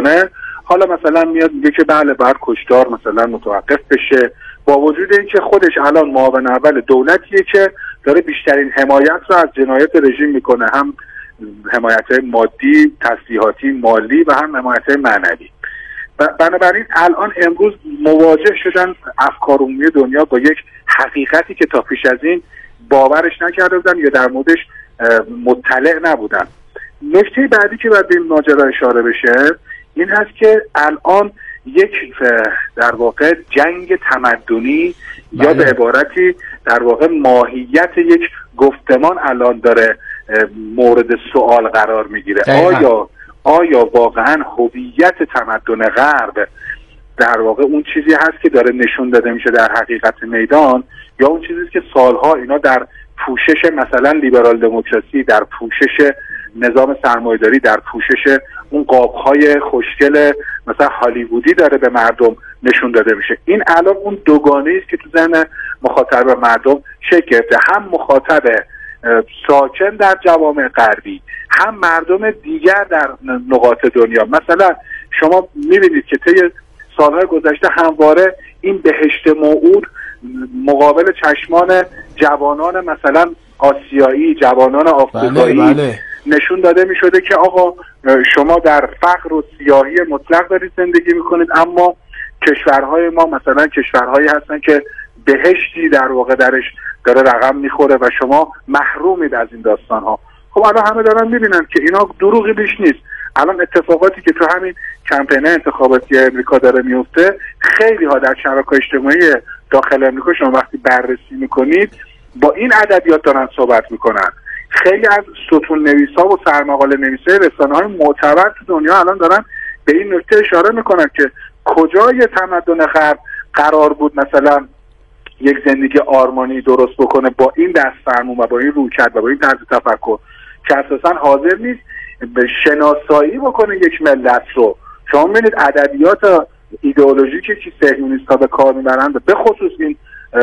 حالا مثلا میاد میگه که بله باید کشتار مثلا متوقف بشه، با وجود اینکه خودش الان معاون اول دولتیه که داره بیشترین حمایت رو از جنایت رژیم میکنه، هم حمایت مادی، تسلیحاتی، مالی و هم حمایت معنوی. بنابراین الان امروز مواجه شدن افکار عمومی دنیا با یک حقیقتی که تا پیش از این باورش نکرده بودن یا در موردش مطلع نبودن. نکته بعدی که باید به این ماجرا اشاره بشه این هست که الان یک در واقع جنگ تمدنی یا به عبارتی در واقع ماهیت یک گفتمان الان داره مورد سوال قرار میگیره. آیا واقعا هویت تمدن غرب در واقع اون چیزی هست که داره نشون داده میشه در حقیقت میدان، یا اون چیزی که سالها اینا در پوشش مثلا لیبرال دموکراسی، در پوشش نظام سرمایه‌داری، در پوشش اون قاب‌های خوشگل مثلا هالیوودی داره به مردم نشون داده میشه. این الان اون دوگانه‌ای است که تو ذهن مخاطب و مردم شکل گرفته، هم مخاطب ساکن در جوامع غربی، هم مردم دیگر در نقاط دنیا. مثلا شما می‌بینید که طی سالهای گذشته همواره این بهشت موعود مقابل چشمان جوانان مثلا آسیایی، جوانان آفریقایی نشون داده می شده که آقا شما در فقر و سیاهی مطلق دارید زندگی میکنید، اما کشورهای ما مثلا کشورهایی هستن که بهشتی در واقع درش داره رقم میخوره و شما محرومید از این داستان ها. خب الان همه دارن میبینن که اینا دروغی بیش نیست. الان اتفاقاتی که تو همین کمپین انتخاباتی امریکا داره میفته، خیلی ها در شبکه‌های اجتماعی داخل امریکا شما وقتی بررسی میکنید با این ادبیات دارن صحبت میکنن. خیلی از ستون نویسا و سرمقاله نویسای رسانه‌های معتبر تو دنیا الان دارن به این نکته اشاره میکنن که کجای تمدن غرب قرار بود مثلا یک زندگی آرمانی درست بکنه با این دست‌فرمون و با این رویکرد و با این طرز تفکر که اساسا حاضر نیست به شناسایی بکنه یک ملت رو. شما می‌بینید ادبیات ایدئولوژیکی که صهیونیست‌ها به کار می‌برند، به خصوص این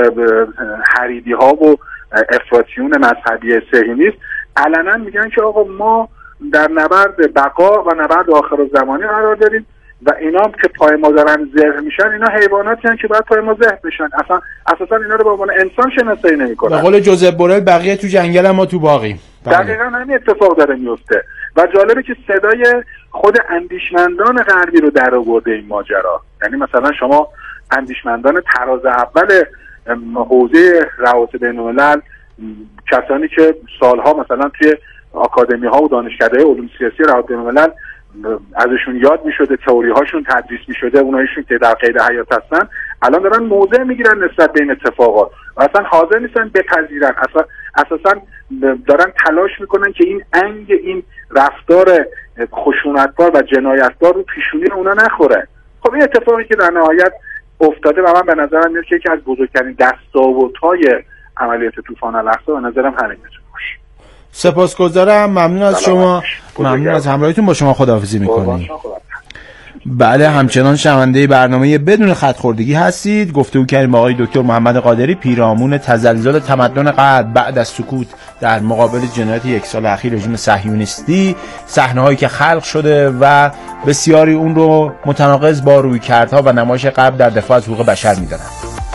حریبی‌ها و افراطیون مذهبی صهیونیست، علنا میگن که آقا ما در نبرد بقا و نبرد آخرالزمانی قرار داریم و اینا هم که پای ما دارن ذبح میشن، اینا حیواناتی هستن که باید پای ما ذبح بشن. اساسا اینا رو به عنوان انسان شناسایی نمی‌کنن. به قول جوزف بورل بقیه تو جنگل ما تو باغیم. دقیقاً همین اتفاق داره میفته و جالبه که صدای خود اندیشمندان غربی رو در آورده این ماجرا. یعنی مثلا شما اندیشمندان طراز اول حوزه روابط بین‌الملل، کسانی که سالها مثلا توی آکادمی ها و دانشکده‌های علوم سیاسی روابط بین‌الملل ازشون یاد میشده، تئوری هاشون تدریس میشده، اونایشون که در قید حیات هستن، الان دارن موضع میگیرن نسبت به این اتفاقات و اصلا حاضر نیستن بپذیرن، اساسا دارن تلاش میکنن که این انگ، این رفتار خشونتبار و جنایتبار رو پیشونی اونا نخوره. خب این اتفاقی که در نهایت افتاده و من به نظرم میاد که یکی از بزرگترین دستاوردهای عملیات طوفان الاقصی به نظرم همین میتونه باشه. سپاسگزارم، ممنون از شما، ممنون از همراهیتون. با شما خداحافظی میکنیم. بله، همچنان شنونده برنامه بدون خط‌خوردگی هستید. گفتگو کردیم با آقای دکتر محمد قادری، پیرامون تزلزل تمدن غرب بعد از سکوت در مقابل جنایت یک سال اخیر رژیم صهیونیستی، صحنه‌هایی که خلق شده و بسیاری اون رو متناقض با رویکردها و نمایش غرب در دفاع از حقوق بشر می‌دانند.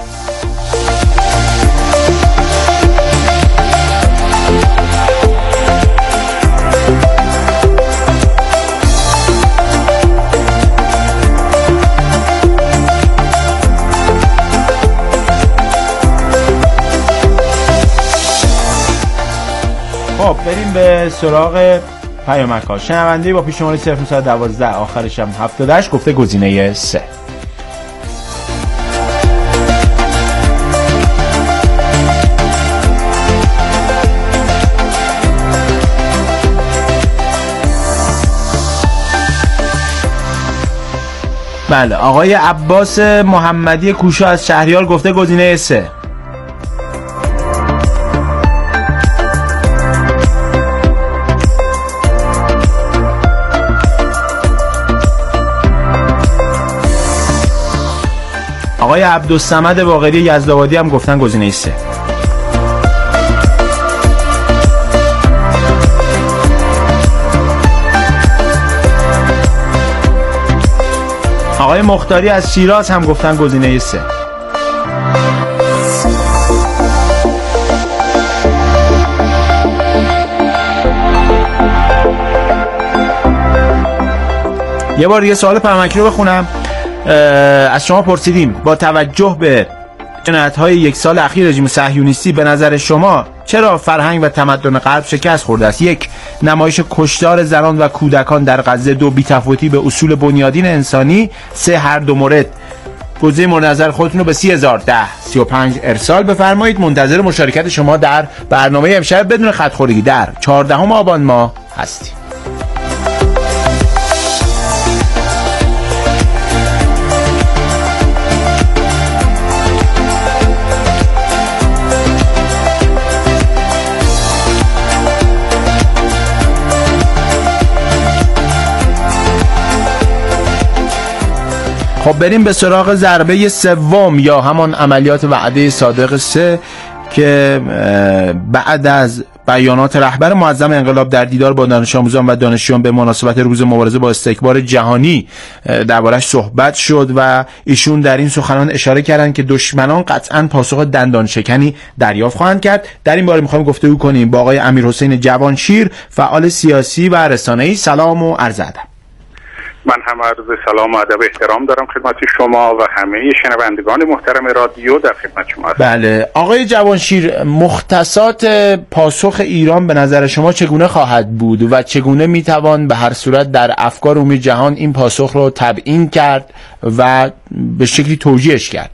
خب بریم به سراغ پیامک‌ها. شنونده با پیش شماره 0912 آخرش هم 78 گفته گزینه 3. بله، آقای عباس محمدی کوشا از شهریار گفته گزینه 3. آقای عبدالصمد باقری یزدآبادی هم گفتن گزینه 3. آقای مختاری از شیراز هم گفتن گزینه 3. یه بار یه سوال پرمکی رو بخونم. از شما پرسیدیم با توجه به جنایت‌های 1 سال اخیر رژیم صهیونیستی به نظر شما چرا فرهنگ و تمدن غرب شکست خورده است؟ 1. نمایش کشتار زنان و کودکان در غزه. 2. بی‌تفاوتی به اصول بنیادین انسانی. 3. هر دو مورد. گزینه مورد نظر خودتون رو به 301035 ارسال بفرمایید. منتظر مشارکت شما در برنامه امشب بدون خط خوردگی در 14 آبان ماه هستیم. خب بریم به سراغ ضربه سوم یا همان عملیات وعده صادق 3 که بعد از بیانات رهبر معظم انقلاب در دیدار با دانش آموزان و دانشجویان به مناسبت روز مبارزه با استکبار جهانی درباره‌اش صحبت شد و ایشون در این سخنان اشاره کردند که دشمنان قطعاً پاسخ دندان شکنی دریافت خواهند کرد. در این باره می‌خوایم گفتگو کنیم با آقای امیرحسین جوانشیر، فعال سیاسی و رسانه‌ای. سلام و عرض ادب. من هم عرض سلام و ادب احترام دارم خدمت شما و همه شنوندگان محترم رادیو در خدمت شما هستم. بله آقای جوانشیر، مختصات پاسخ ایران به نظر شما چگونه خواهد بود و چگونه میتوان به هر صورت در افکار عمومی جهان این پاسخ رو تبیین کرد و به شکلی توجیهش کرد؟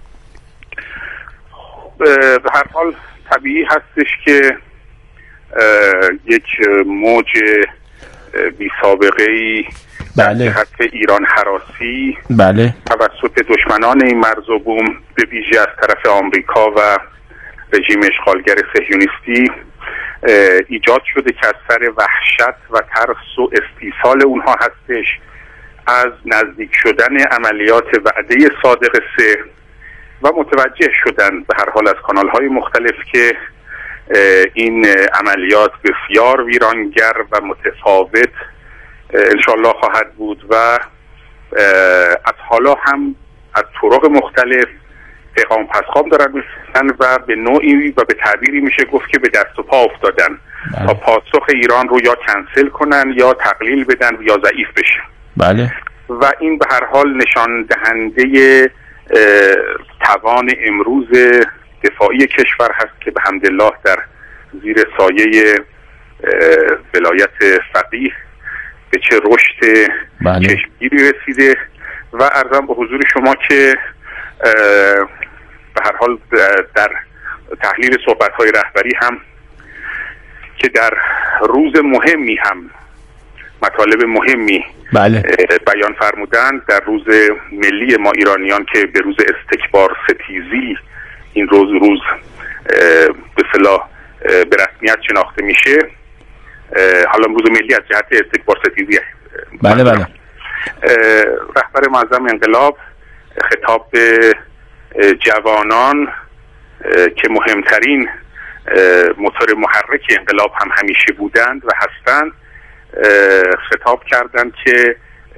به هر حال طبیعی هستش که یک موج بی سابقه‌ای بله خط ایران هراسی بله توسط دشمنان این مرز و بوم به ویژه از طرف آمریکا و رژیم اشغالگر صهیونیستی ایجاد شده که از سر وحشت و ترس و استیصال اونها هستش از نزدیک شدن عملیات وعده صادق 3 و متوجه شدن به هر حال از کانال‌های مختلف که این عملیات بسیار ویرانگر و متفاوت انشالله خواهد بود و از حالا هم از طرق مختلف پیغام پسخام دارن می‌رسن و به نوعی و به تعبیری میشه گفت که به دست و پا افتادن تا پاسخ ایران رو یا کنسل کنن یا تقلیل بدن یا ضعیف بشه. بله. و این به هر حال نشان دهنده توان امروز دفاعی کشور هست که به حمدالله در زیر سایه ولایت فقیه به چه رشد چشمگیری رسیده و عرضم به حضور شما که به هر حال در تحلیل صحبت‌های رهبری هم که در روز مهمی هم مطالب مهمی بیان فرمودند، در روز ملی ما ایرانیان که به روز استکبار ستیزی این روز به اصطلاح به رسمیت شناخته میشه، حالا روز ملی از جهت استکبار ستیزی بله رهبر معظم انقلاب خطاب به جوانان که مهمترین موتور محرک انقلاب هم همیشه بودند و هستند خطاب کردند که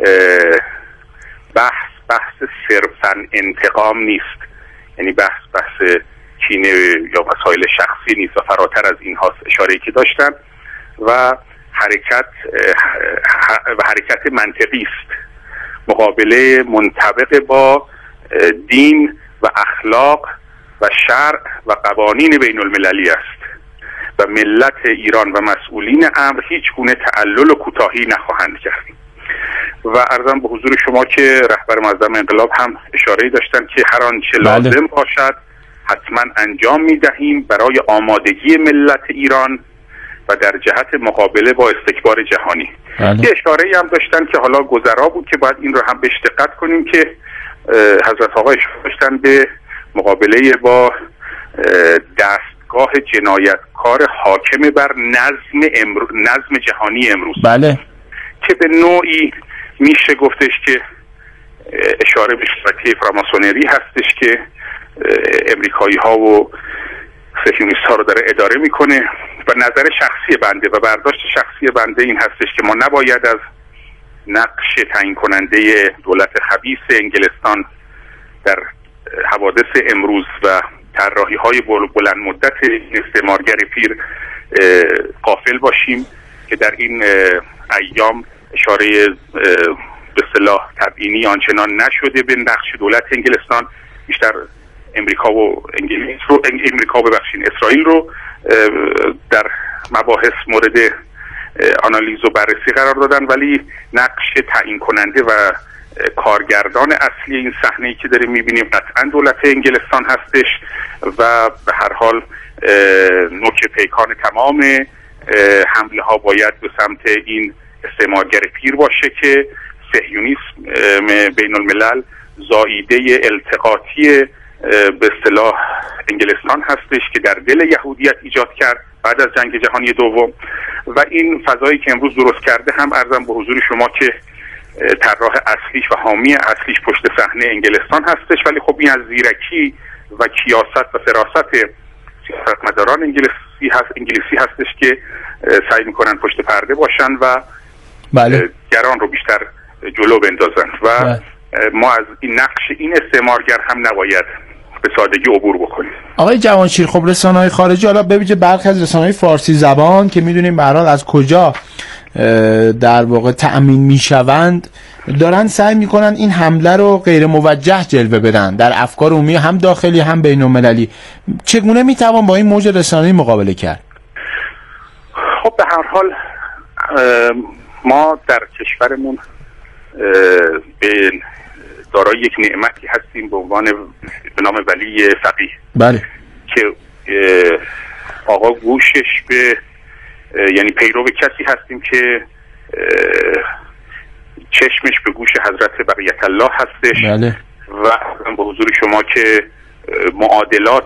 بحث صرفاً انتقام نیست، یعنی بحث کینه یا مسائل شخصی نیست و فراتر از این هاست، اشاره‌ای که داشتن و حرکت منطقی است، مقابله منطبق با دین و اخلاق و شرع و قوانین بین المللی است و ملت ایران و مسئولین امر هیچ گونه تعلل و کوتاهی نخواهند کرد. و عرضم به حضور شما که رهبر معظم انقلاب هم اشاره‌ای داشتن که هر آنچه لازم باشد حتما انجام می‌دهیم برای آمادگی ملت ایران و در جهت مقابله با استکبار جهانی. یه اشاره‌ای هم داشتن که حالا گذرا بود که باید این رو هم بهش دقت کنیم که حضرت آقا اشاره داشتن به مقابله با دستگاه جنایتکار حاکم بر نظم جهانی امروز. بله. که به نوعی میشه گفتش که اشاره به شبکه فراماسونری هستش که امریکایی ها و صهیونیست ها رو داره اداره میکنه و نظر شخصی بنده و برداشت شخصی بنده این هستش که ما نباید از نقش تعیین کننده دولت خبیث انگلستان در حوادث امروز و طراحی‌های بلند مدت استعمارگر پیر غافل باشیم که در این ایام اشاره به اصطلاح تبیینی آنچنان نشده به نقش دولت انگلستان، بیشتر امریکا و اسرائیل رو در مباحث مورد آنالیز و بررسی قرار دادن، ولی نقش تعیین کننده و کارگردان اصلی این صحنه‌ای که داریم می‌بینیم قطعاً دولت انگلستان هستش و به هر حال نوک پیکان تمام حمله ها باید به سمت این استعمارگر پیر باشه که صهیونیسم بین الملل زاییده التقاطی به اصطلاح انگلستان هستش که در دل یهودیت ایجاد کرد بعد از جنگ جهانی دوم، و این فضایی که امروز درست کرده هم عرضم به حضور شما که طراح اصلیش و حامی اصلیش پشت صحنه انگلستان هستش، ولی خب این از زیرکی و کیاست و فراست سیاستمداران انگلیسی هستش که سعی میکنن پشت پرده باشن و بله. گران رو بیشتر جلو بندازن و ما از این نقش این استعمارگر هم نباید به سادگی عبور بکنیم. آقای جوانشیر، خب رسانه‌های خارجی، حالا به ویژه برخی از رسانه‌های فارسی زبان که میدونیم به هر حال از کجا در واقع تأمین میشوند، دارن سعی میکنن این حمله رو غیر موجه جلوه بدن در افکار عمومی هم داخلی هم بین‌المللی. چگونه میتوان با این موج رسانه‌ای مقابله کرد؟ خب به هر حال ما در کشورمون به دارای یک نعمتی هستیم به عنوان به نام ولی فقیه. بله. که آقا گوشش به یعنی پیرو کسی هستیم که چشمش به گوش حضرت بقیت الله هستش. بله. و به حضور شما که معادلات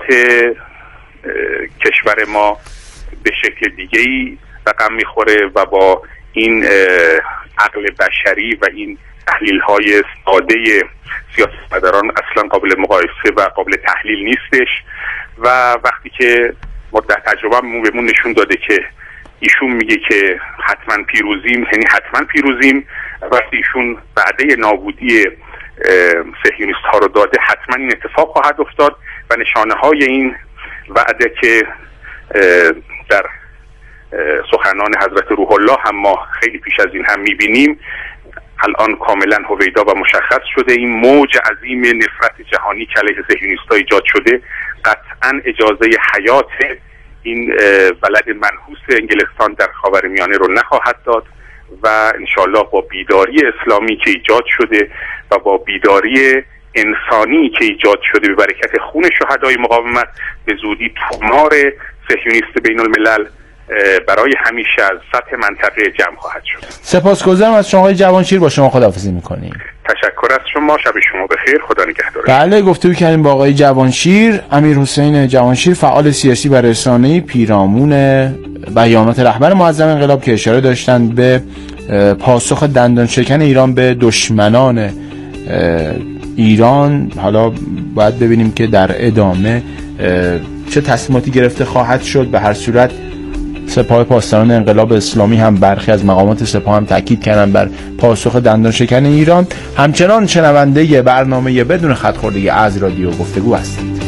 کشور ما به شکل دیگه‌ای رقم میخوره و با این عقل بشری و این تحلیل‌های ساده سیاستمداران اصلا قابل مقایسه و قابل تحلیل نیستش. و وقتی که ما در تجربه‌مون بهمون نشون داده که ایشون میگه که حتما پیروزیم، یعنی حتما پیروزیم، وقتی ایشون وعده نابودی صهیونیست ها رو داده حتما این اتفاق خواهد افتاد و نشانه های این وعده که در سخنان حضرت روح الله هم ما خیلی پیش از این هم میبینیم الان کاملا هویدا و مشخص شده. این موج عظیم نفرت جهانی که علیه صهیونیست‌ها ایجاد شده قطعا اجازه حیات این بلد منحوس انگلستان در خاورمیانه رو نخواهد داد و انشالله با بیداری اسلامی که ایجاد شده و با بیداری انسانی که ایجاد شده به برکت خون شهدای مقاومت به زودی تومار صهیونیست بین الملل برای همیشه از سطح منطقه جمع خواهد شد. سپاسگزارم از شما آقای جوانشیر، با شما خداحافظی می‌کنیم. تشکر از شما، شب شما بخیر، خدا نگهدار. بله، گفتگو کردیم با آقای جوانشیر، امیرحسین جوانشیر، فعال سیاسی و رسانه‌ای، پیرامون بیانات رهبر معظم انقلاب که اشاره داشتند به پاسخ دندان شکن ایران به دشمنان ایران. حالا باید ببینیم که در ادامه چه تصمیماتی گرفته خواهد شد. به هر صورت سپاه پاسداران انقلاب اسلامی هم برخی از مقامات سپاه هم تاکید کردن بر پاسخ دندان شکن ایران. همچنان شنونده برنامه بدون خط‌خوردگی از رادیو گفتگو هستید.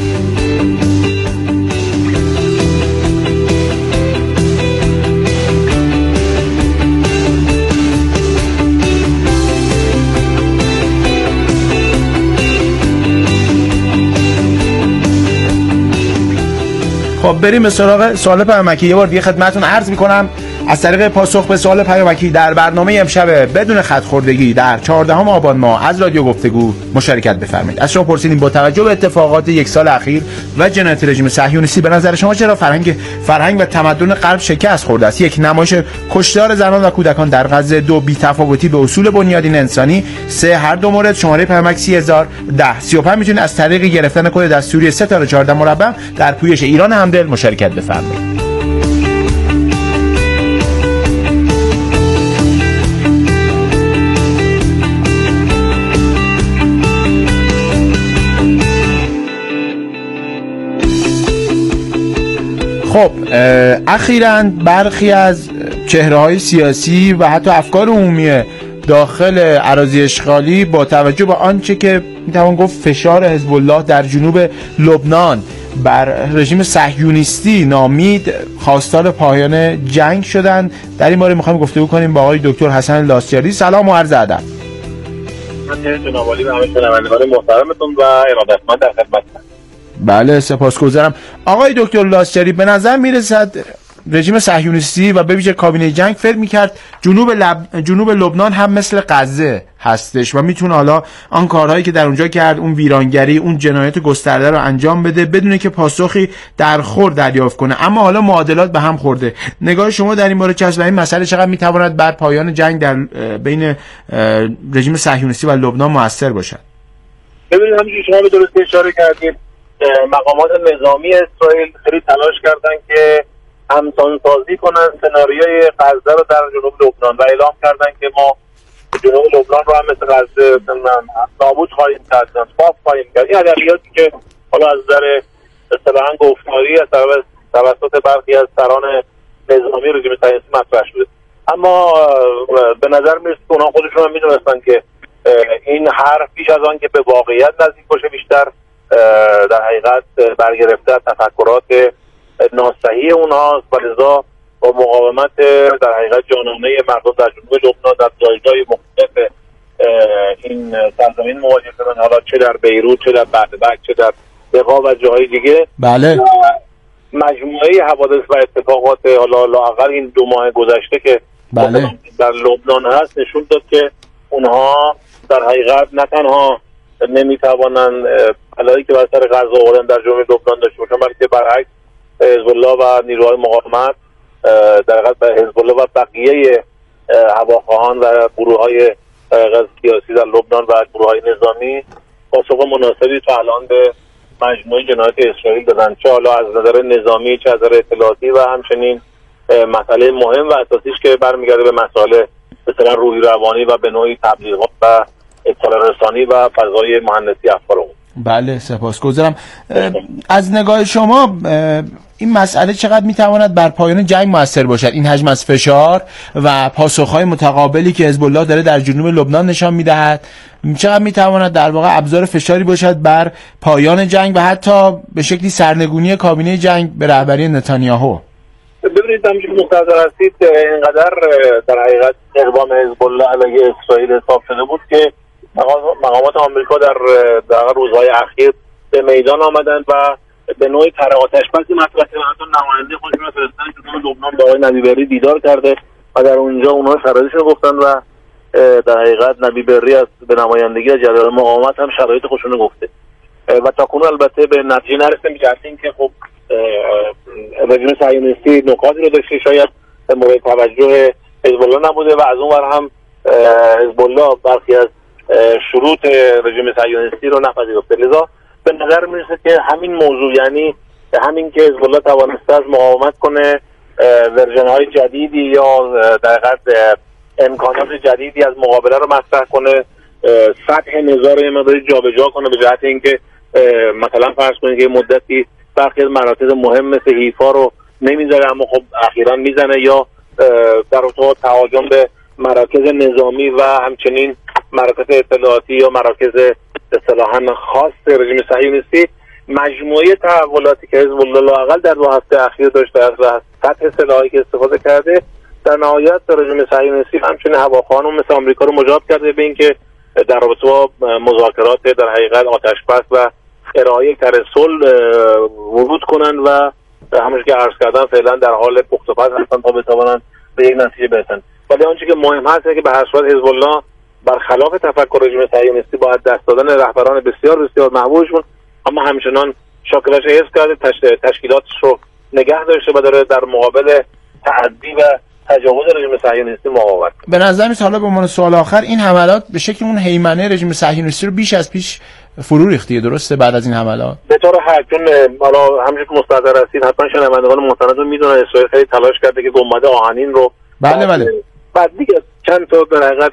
خب بریم به سراغ سوال پیامکی. یه بار دیگه خدمتتون عرض میکنم از طریق پاسخ به سوال پیامکی در برنامه امشب بدون خط‌خوردگی در 14 آبان ماه از رادیو گفتگو مشارکت بفرمایید. از شما پرسیدیم با توجه به اتفاقات یک سال اخیر و جنایت رژیم صهیونیستی به نظر شما چرا فرهنگ و تمدن غرب شکست خورده است؟ یک، نمایش کشتار زنان و کودکان در غزه. دو، بی‌تفاوتی به اصول بنیادین انسانی. سه، هر دو مورد. شماره پیامک 3010 35 میتونید از طریق گرفتن کد دستوری 3 تا 14 مربع در پویش ایران همدل مشارکت بفرمایید. خب اخیراً برخی از چهره‌های سیاسی و حتی افکار عمومی داخل اراضی اشغالی با توجه به آنچه که میتوان گفت فشار حزب الله در جنوب لبنان بر رژیم صهیونیستی نامید خواستار پایان جنگ شدند. در این باره میخوایم گفتگو کنیم با آقای دکتر حسن لاستیاری. سلام و عرض ادب. من جناب عالی و همه شنوندگان محترمتون و ارادتمند در خدمتتم. بله سپاسگزارم. آقای دکتر لاستیاری، به نظر میرسد رژیم صهیونیستی و به ویژه کابینه جنگ فکر میکرد جنوب لبنان هم مثل غزه هستش و میتونه حالا آن کارهایی که در اونجا کرد، اون ویرانگری، اون جنایت گسترده رو انجام بده بدون که پاسخی در خور دریافت کنه. اما حالا معادلات به هم خورده. نگاه شما در این باره چه است و این مسئله چقدر میتواند بر پایان جنگ در بین رژیم صهیونیستی و لبنان مؤثر باشد؟ ببینید، همونجوری شما به درستی اشاره کردید، مقامات نظامی اسرائیل خیلی تلاش کردن که همسانسازی کنن سناریوی غزه رو در جنوب لبنان و اعلام کردن که ما جنوب لبنان رو هم مثل غزه نابود خواهیم کرد، صاف خواهیم کرد. این ادبیاتی که حالا از نظر اصطلاحاً گفتاری از توسط برخی از سران نظامی رژیم صهیونیستی مطرح شده، اما به نظر میرسه که اونها خودشون هم میدونستن که این حرف پیش از آن که به واقعیت نزدیک باشه بیشتر در حقیقت برگرفته از تفکرات ناصحیح اونهاست و لذا با مقاومت در حقیقت جانانه مردم در جنوب لبنان در جایگاه مختلف این سرزمین مواجه شدن، حالا چه در بیروت، چه در بعدبک، چه در دقا و جاهای دیگه. بله. مجموعه حوادث و اتفاقات حالا لااقل این 2 ماه گذشته که بله در لبنان هست نشون داد که اونها در حقیقت نه تنها نمیتوانن بلایی که بر سر غزه آوردن در جنوب لبنان داشته باشن، بلکه برعکس حزب الله و نیروهای مقاومت در حقیقت حزب الله و بقیه هواخواهان و گروه‌های سیاسی در لبنان و گروه‌های نظامی پاسخ مناسبی تا الان به مجموعه جنایات اسرائیل دادن، چه حالا از نظر نظامی چه از نظر اطلاعاتی و همچنین مسئله مهم و اساسیش که برمیگرده به مسائل مثلا روحی روانی و به نوعی تبلیغات و اطلاع رسانی و فضای مهندسی افکار. بله سپاسگزارم. از نگاه شما این مسئله چقدر میتواند بر پایان جنگ مؤثر باشد؟ این حجم از فشار و پاسخهای متقابلی که حزب الله داره در جنوب لبنان نشان میدهد چقدر میتواند در واقع ابزار فشاری باشد بر پایان جنگ و حتی به شکلی سرنگونی کابینه جنگ به رهبری نتانیاهو؟ ببینید، همچنین مستحضر هستید اینقدر در حقیقت اقدام حزب الله علیه اسرائیل حساب شده بود که مقامات آمریکا در روزهای اخیر به میدان آمدند و به نوعی طرح آتش‌بسی مطرح کردند. حتی نماینده خودشون رو فرستادن جنوب لبنان با آقای نبی بری دیدار کرده و در اونجا اونها شرایطشون گفتن و در حقیقت نبی بری از به نمایندگی از جریان مقاومت هم شرایط خودشون رو گفته و تاکنون البته به نتیجه نرسیدن به جهت اینکه خب رژیم صهیونیستی نکاتی رو داشته شاید مورد توجه حزب الله نبوده و از اون ور هم حزب الله برخی از شروط رژیم صهیونیستی رو نپذیرفته. لذا به نظر میرسه که همین موضوع، یعنی همین که حزب الله توانسته از مقاومت کنه ورژن‌های جدیدی یا در حقیقت امکانات جدیدی از مقابله رو مطرح کنه، سطح نزاع رو یه مقداری جابجا کنه به جهت اینکه مثلا فرض کنید که مدتی برخی از مراکز مهم مثل حیفا رو نمیذاره اما خب اخیراً میزنه، یا در ارتباط تهاجم به مراکز نظامی و همچنین مراکز اطلاعاتی یا مراکز اصطلاحاً خاص رژیم صهیونیستی. مجموعه تحولاتی که حزب الله لااقل در 2 هفته اخیر داشته از سطح سلاحی که استفاده کرده در نهایت رژیم صهیونیستی همچنین هواخواهان مثل آمریکا رو مجاب کرده به اینکه در رابطه با مذاکرات در حقیقت آتش‌بس و ارائه طرح صلح ورود کنن و همونجوری که عرض کردم فعلا در حال پخت و پز هستن تا بتوانن به یک نتیجه برسن. ولی آنچه که مهم هست اینه که به هر صورت حزب الله برخلاف تفکر رژیم صهیونیستی با دست دادن رهبران بسیار بسیار محبوبشون اما همچنان شاکلش حفظ کرده، تشکیلاتش رو نگه داشته و داره در مقابل تعدی و تجاوز رژیم صهیونیستی مقاومت. به نظر میاد حالا به عنوان سوال آخر این حملات به شکل اون هیمنه رژیم صهیونیستی رو بیش از پیش فرو ریخته، درسته؟ بعد از این حملات به طور حقیقی حالا همونجوری که مستحضر هستید حتما شنوندگان محترم میدونن اسرائیل خیلی تلاش کرده که گنبد آهنین رو بله بعد دیگه چند تا در حقیقت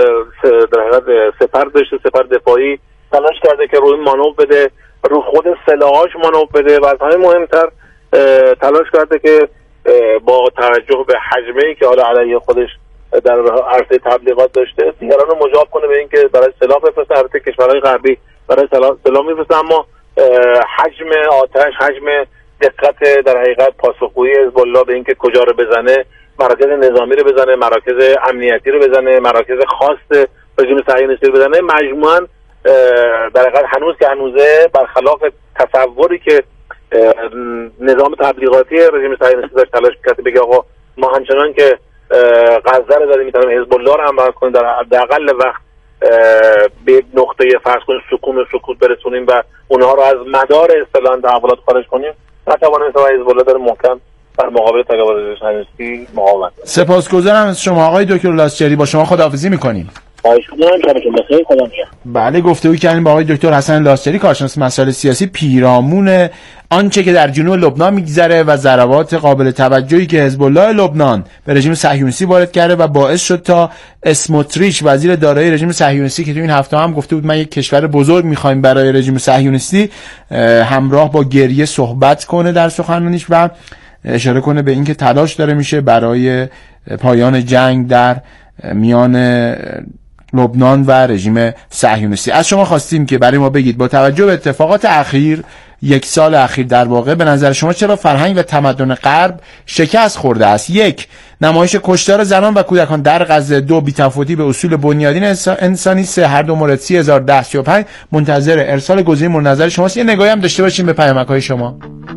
سپر داشته، سپر دفاعی تلاش کرده که روی مانور بده، رو خود سلاحاش مانور بده و از همه مهمتر تلاش کرده که با توجه به حجمه‌ای که حالا علیه خودش در عرصه تبلیغات داشته، دیگران رو مجاب کنه به اینکه برای سلاح بفرسته. البته کشورهای غربی برای سلاح میفرستن، اما حجم آتش، حجم دقت در حقیقت پاسخگویی حزب الله به اینکه کجا رو بزنه، مراکز نظامی رو بزنه، مراکز امنیتی رو بزنه، مراکز خاص رژیم صهیونیستی رو بزنه، مجموعاً در حقیقت هنوز که هنوزه برخلاف تصوری که نظام تبلیغاتی رژیم صهیونیستی داشت تلاش می‌کرد بگه آقا ما همچنان که غزه رو داریم می‌تونیم حزب الله رو هم برد کنیم، در حداقل وقت به نقطه فرض کنیم سکون و سکوت برسونیم و اونها رو از مدار اصطلاحاً تحولات خارج کنیم، نتوانیم حزب الله داره محکم در مقابل تجاوز رژیم صهیونیستی مقاومت. سپاسگزارم از شما آقای دکتر لاستچری، با شما خداحافظی می‌کنیم. بله، گفتگو کردیم با آقای دکتر حسن لاستچری، کارشناس مسائل سیاسی، پیرامون آنچه که در جنوب لبنان میگذره و ضربات قابل توجهی که حزب الله لبنان به رژیم صهیونیستی وارد کرده و باعث شد تا اسموتریچ وزیر دارایی رژیم صهیونیستی که تو این هفته هم گفته بود من یک کشور بزرگ میخوایم برای رژیم صهیونیستی، همراه با گریه صحبت کنه در سخنرانیش و اشاره کنه به اینکه تلاش داره میشه برای پایان جنگ در میان لبنان و رژیم صهیونیستی. از شما خواستیم که برای ما بگید با توجه به اتفاقات اخیر، یک سال اخیر در واقع، به نظر شما چرا فرهنگ و تمدن غرب شکست خورده است؟ 1. نمایش کشتار زنان و کودکان در غزه. 2. بی‌تفاوتی به اصول بنیادین انسانی. 3. هر دو مورد 301035 منتظر ارسال گزینه مورد نظر شماست. یه نگاهی هم داشته باشیم به پیامک‌های شما.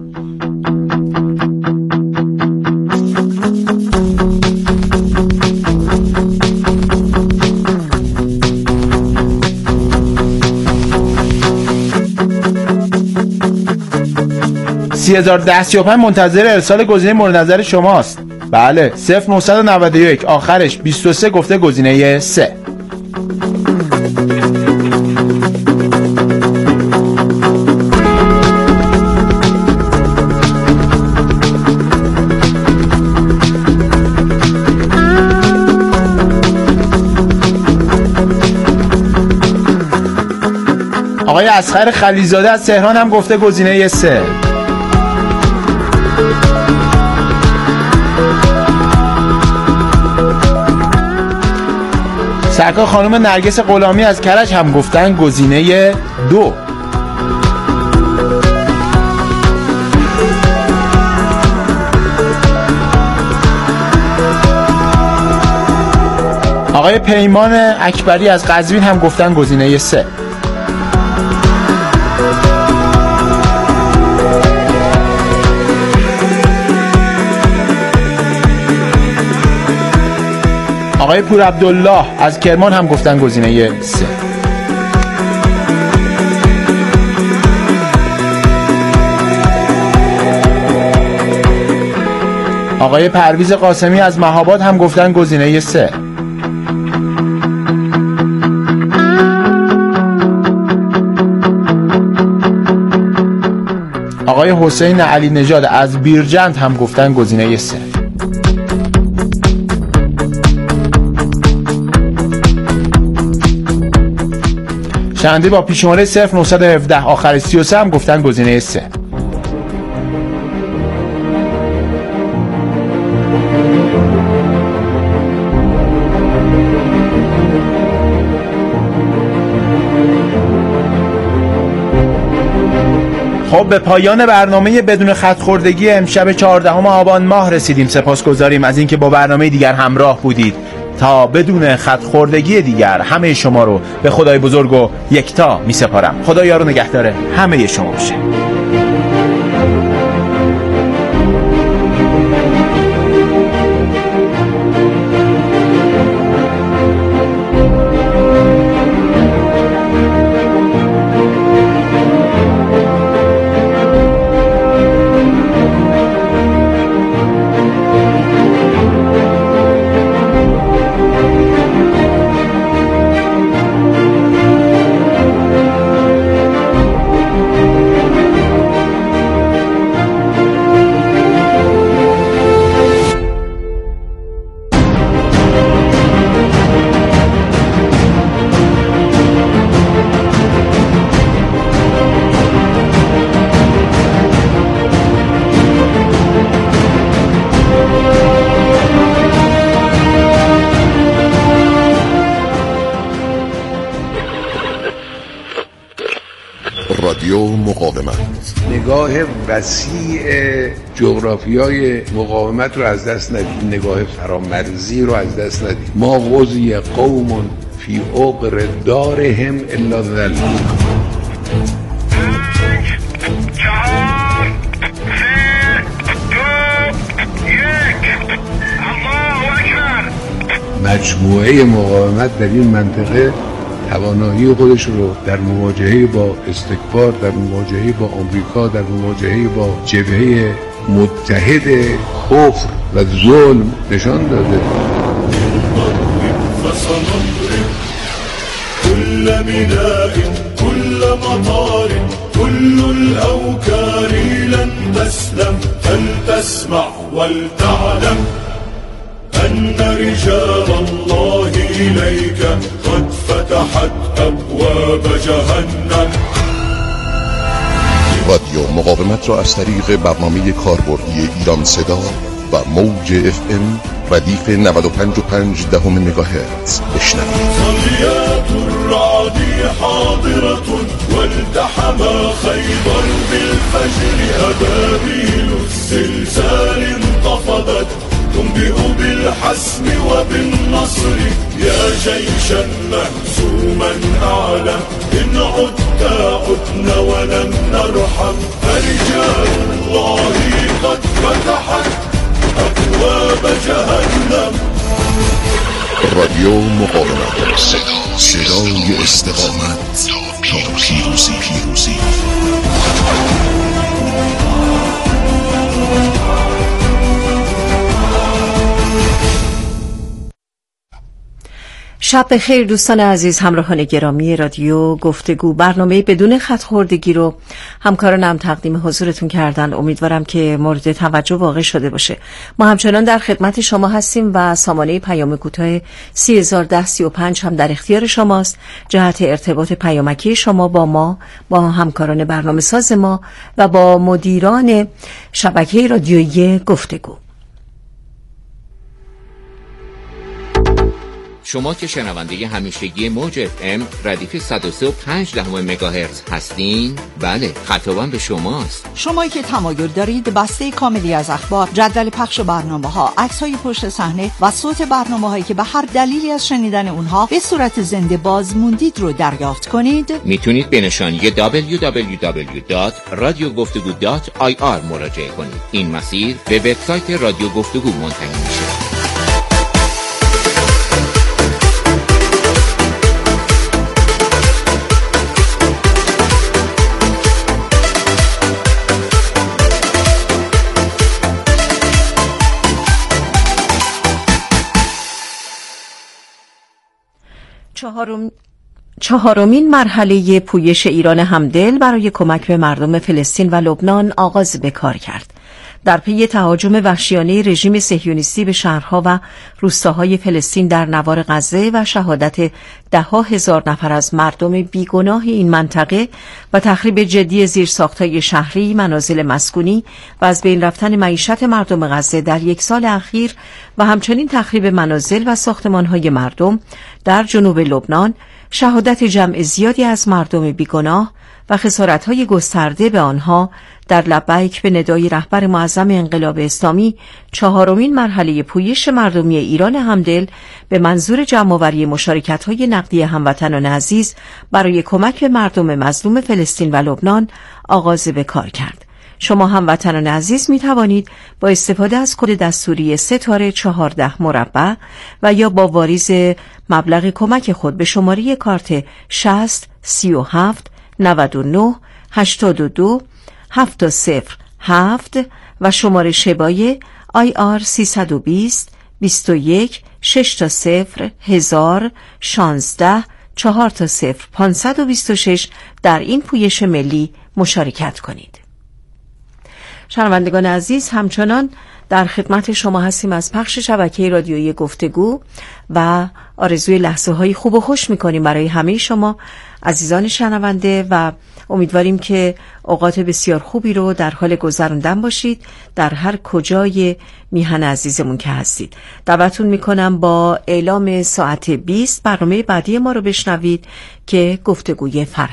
منتظر ارسال گزینه مورد نظر شماست. بله، 0991 آخرش 23 گفته گزینه 3. آقای اصغر خلیزاده از تهران هم گفته گزینه 3. سرکار خانم نرگس غلامی از کرج هم گفتن گزینه 2. آقای پیمان اکبری از قزوین هم گفتن گزینه 3. آقای پور عبدالله از کرمان هم گفتن گزینه 3. آقای پرویز قاسمی از مهاباد هم گفتن گزینه 3. آقای حسین علی نژاد از بیرجند هم گفتن گزینه 3. شنونده با پیشماره 0917 آخر 33 هم گفتن گزینه 3. خب به پایان برنامه بدون خط خوردگی امشب 14 آبان ماه رسیدیم. سپاسگزاریم از اینکه با برنامه دیگر همراه بودید. تا بدون خط خوردگی دیگر همه شما رو به خدای بزرگ و یکتا می سپارم. خدا یار و نگهدار همه شما باشه. رادیو مقاومت. نگاه وسیع جغرافیای مقاومت رو از دست ندید، نگاه فرامرزی رو از دست ندید. ما غزی قوم فی عقر دارهم الا ذل. مجموعه مقاومت در این منطقه توانایی خودش رو در مواجهه با استکبار، در مواجهه با آمریکا، در مواجهه با جبهه متحد کفر و ظلم نشان داده. كل بناء كل مطار كل الأوكار لن تسلم فلتسمع ولتعلم أن رجال الله إليك قد فتحت أبواب جهنم. رادیو مقاومت را از طریق برنامه کاربردی ایران صدا و موج FM ردیف 95.5 مگاهرتز بشنوید. صليات الرعد حاضرة والتحم خيبر بالفجر أبابيل الزلزال انتفضت تنبئ بالحسم وبالنصر يا جيشا مهزوما أعلم إن عدت عدنا ولن نرحم فرجال الله قد فتحت أبواب جهنم. رادیو مقاومت، صدای استقامت تا پیروزی. شب بخیر دوستان عزیز، همراهان گرامی رادیو گفتگو، برنامه بدون خط خوردگی رو همکارانم تقدیم حضورتون کردن. امیدوارم که مورد توجه واقع شده باشه. ما همچنان در خدمت شما هستیم و سامانه پیام کوتاه 301035 هم در اختیار شماست. جهت ارتباط پیامکی شما با ما، با همکاران برنامه ساز ما و با مدیران شبکه رادیویی گفتگو. شما که شنونده همیشگی موج FM ردیف 103.5 مگاهرتز هستین، بله، خطابم به شماست. شمایی که تمایل دارید بسته کاملی از اخبار، جدول پخش برنامه‌ها، عکس‌های پشت صحنه و صوت برنامه‌هایی که به هر دلیلی از شنیدن اونها به صورت زنده باز موندید رو دریافت کنید، میتونید به نشانی www.radiogoftego.ir مراجعه کنید. این مسیر به وبسایت رادیو گفتگو منتهی میشه. چهارمین مرحله پویش ایران همدل برای کمک به مردم فلسطین و لبنان آغاز به کار کرد. در پی تهاجم وحشیانه رژیم صهیونیستی به شهرها و روستاهای فلسطین در نوار غزه و شهادت ده‌ها هزار نفر از مردم بیگناه این منطقه و تخریب جدی زیرساخت‌های شهری، منازل مسکونی و از بین رفتن معیشت مردم غزه در یک سال اخیر و همچنین تخریب منازل و ساختمان‌های مردم در جنوب لبنان، شهادت جمع زیادی از مردم بیگناه و خسارت‌های گسترده به آنها در لبیک به ندای رهبر معظم انقلاب اسلامی، چهارمین مرحله پویش مردمی ایران همدل به منظور جمع‌آوری مشارکت‌های نقدی هموطنان عزیز برای کمک به مردم مظلوم فلسطین و لبنان آغاز به کار کرد. شما هموطنان عزیز می توانید با استفاده از کد دستوری ستاره 14 مربع و یا با واریز مبلغ کمک خود به شماره کارت 60 37 99 82 707 و شماره شبای IR 320 21 6 1000 16 4 526 در این پویش ملی مشارکت کنید. شنوندگان عزیز، همچنان در خدمت شما هستیم از پخش شبکه رادیویی گفتگو و آرزوی لحظه های خوب و خوش میکنیم برای همه شما عزیزان شنونده و امیدواریم که اوقات بسیار خوبی رو در حال گذراندن باشید در هر کجای میهن عزیزمون که هستید. دعوتتون میکنم با اعلام ساعت 20 برنامه بعدی ما رو بشنوید که گفتگوی فرهنگی